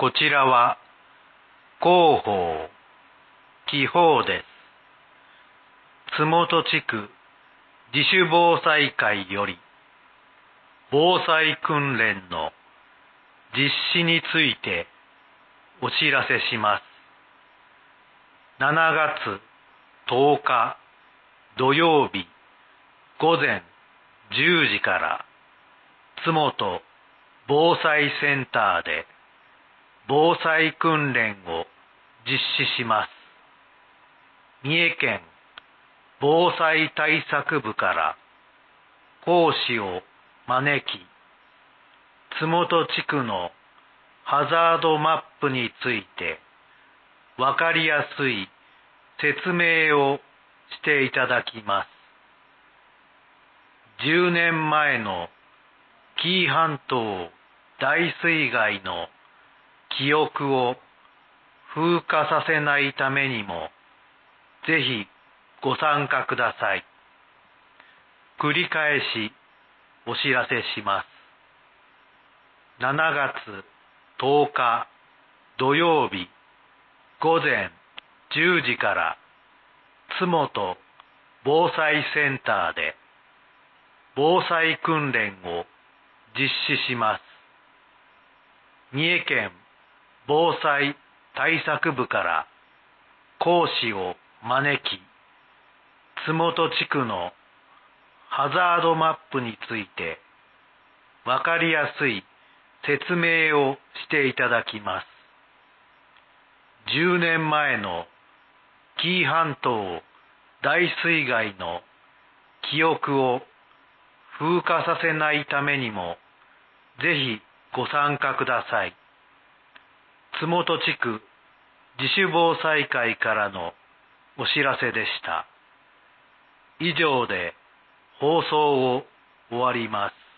こちらは広報、気泡です。津本地区自主防災会より防災訓練の実施についてお知らせします。7月10日土曜日午前10時から津本防災センターで防災訓練を実施します。三重県防災対策部から講師を招き、津本地区のハザードマップについてわかりやすい説明をしていただきます。10年前の紀伊半島大水害の記憶を風化させないためにも、ぜひご参加ください。繰り返しお知らせします。7月10日土曜日午前10時から津本防災センターで防災訓練を実施します。三重県防災対策部から講師を招き、津本地区のハザードマップについてわかりやすい説明をしていただきます。10年前の紀伊半島大水害の記憶を風化させないためにも、ぜひご参加ください。津本地区自主防災会からのお知らせでした。以上で放送を終わります。